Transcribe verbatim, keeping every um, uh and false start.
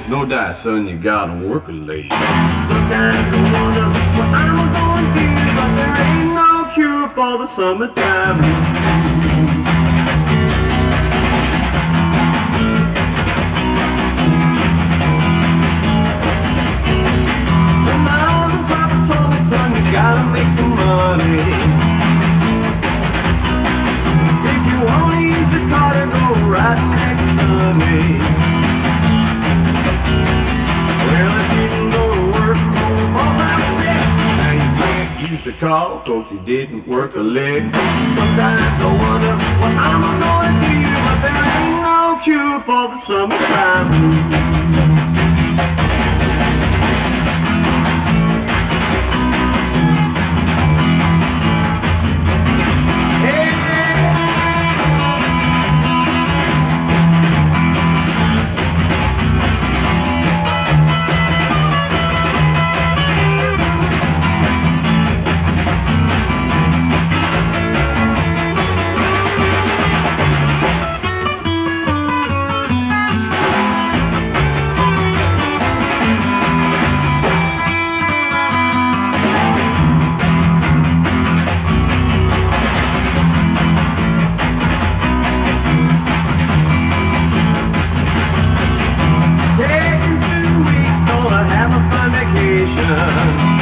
no doubt, son, you gotta work late. Sometimes I wonder what I'm gonna do, but there ain't no cure for the summertime. When my mom and papa told me, son, you gotta make some money. If you wanna use the car to go right next Sunday. Well, I didn't go to work, cause I'm sick. Now you can't use the car, cause you didn't work a lick. Sometimes I wonder what I'm gonna do, but there ain't no cure for the summertime blues. Taking two weeks, gonna have a fun vacation.